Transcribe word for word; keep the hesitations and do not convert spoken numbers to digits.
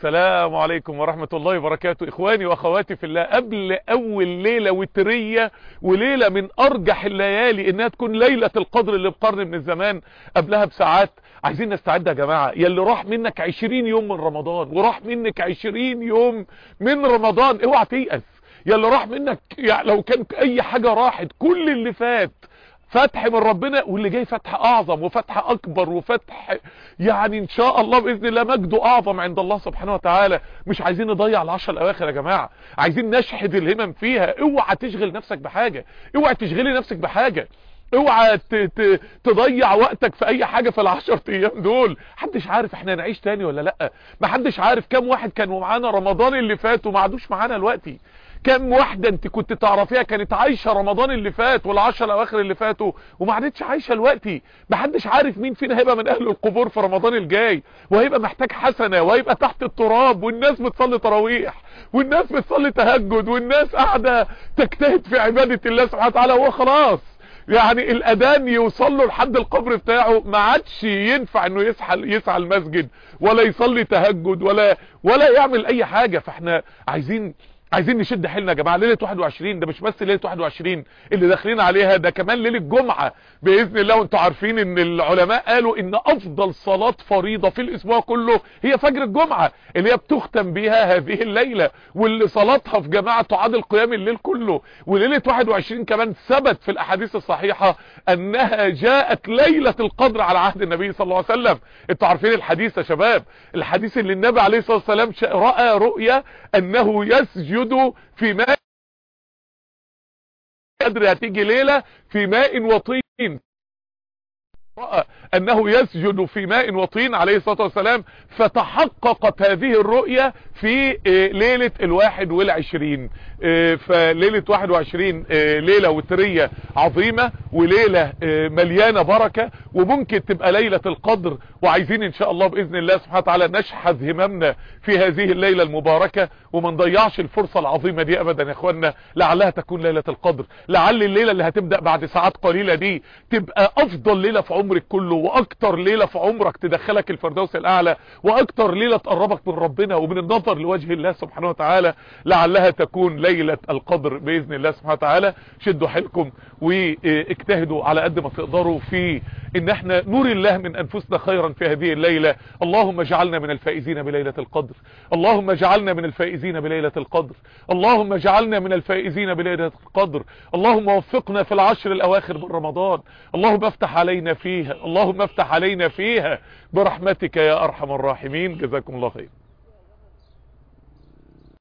السلام عليكم ورحمة الله وبركاته. اخواني واخواتي في الله، قبل اول ليلة وترية وليلة من ارجح الليالي انها تكون ليلة القدر اللي بقرن من الزمان قبلها بساعات، عايزين نستعد يا جماعة. يلي راح منك عشرين يوم من رمضان وراح منك عشرين يوم من رمضان اوعى تيأس. يلي راح منك يعني لو كان اي حاجة راحت، كل اللي فات فتح من ربنا، واللي جاي فتح اعظم وفتح اكبر وفتح يعني ان شاء الله باذن الله مجده اعظم عند الله سبحانه وتعالى. مش عايزين نضيع العشر الاواخر يا جماعه، عايزين نشحذ الهمم فيها. اوعى تشغل نفسك بحاجه، اوعى تشغلي نفسك بحاجه، اوعى تضيع وقتك في اي حاجة في العشر ايام دول. محدش عارف احنا نعيش تاني ولا لا. محدش عارف كم واحد كانوا معانا رمضان اللي فات وما عادوش معانا دلوقتي. كم واحدة انت كنت تعرفيها كانت عايشة رمضان اللي فات والعشر الاواخر اللي فاتوا وما عادتش عايشة دلوقتي. محدش عارف مين فينا هيبقى من اهل القبور في رمضان الجاي وهيبقى محتاج حسنة وهيبقى تحت التراب، والناس بتصلي تراويح والناس بتصلي تهجد والناس قاعدة تجتهد في عبادة الله سبحانه وتعالى، وهو خلاص يعني الاذان يوصل له لحد القبر بتاعه، ما عادش ينفع انه يسعى يسعى المسجد ولا يصلي تهجد ولا ولا يعمل اي حاجة. فاحنا عايزين عايزين نشد حيلنا يا جماعه. ليله واحد وعشرين ده مش بس ليله واحد وعشرين اللي داخلين عليها، ده كمان ليله الجمعه باذن الله. وانتوا عارفين ان العلماء قالوا ان افضل صلاه فريضه في الاسبوع كله هي فجر الجمعه اللي هي بتختم بيها هذه الليله، واللي صلاتها في جماعه تعادل قيام الليل كله. وليله واحد وعشرين كمان ثبت في الاحاديث الصحيحه انها جاءت ليله القدر على عهد النبي صلى الله عليه وسلم. انتوا عارفين الحديث يا شباب، الحديث اللي النبي عليه الصلاه والسلام راى رؤيا انه يسجد في ماء قدر، هتيجي ليلة في ماء وطين، رأى انه يسجد في ماء وطين عليه الصلاة والسلام. فتحققت هذه الرؤية في ليلة الواحد والعشرين. فليلة واحد وعشرين ليلة وترية عظيمة وليلة مليانة بركة، وممكن تبقى ليلة القدر. وعايزين ان شاء الله باذن الله سبحانه وتعالى نشحذ هممنا في هذه الليلة المباركة وما نضيعش الفرصة العظيمة دي ابدا يا اخوانا. لعلها تكون ليلة القدر، لعل الليلة اللي هتبدأ بعد ساعات قليلة دي تبقى افضل ليلة في عمرك كله، واكتر ليلة في عمرك تدخلك الفردوس الاعلى، واكتر ليلة تقربك من ربنا ومن النظر لوجه الله سبحانه وتعالى. لعلها تكون ليلة القدر باذن الله سبحانه وتعالى. شدوا حيلكم واجتهدوا على قد ما تقدروا في ان احنا نري الله من انفسنا خيرا في هذه الليلة. اللهم اجعلنا من الفائزين بليلة القدر، اللهم اجعلنا من الفائزين بليلة القدر، اللهم اجعلنا من الفائزين بليلة القدر. اللهم وفقنا في العشر الاواخر من رمضان، اللهم افتح علينا فيها، اللهم افتح علينا فيها برحمتك يا ارحم الراحمين. جزاكم الله خير.